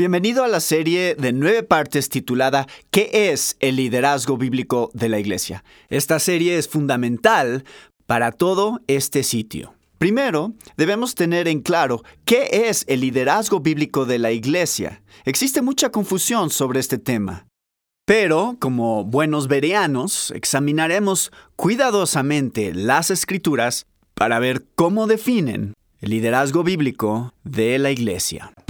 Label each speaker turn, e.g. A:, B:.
A: Bienvenido a la serie de 9 partes titulada ¿Qué es el liderazgo bíblico de la iglesia? Esta serie es fundamental para todo este sitio. Primero, debemos tener en claro qué es el liderazgo bíblico de la iglesia. Existe mucha confusión sobre este tema. Pero, como buenos bereanos, examinaremos cuidadosamente las Escrituras para ver cómo definen el liderazgo bíblico de la iglesia.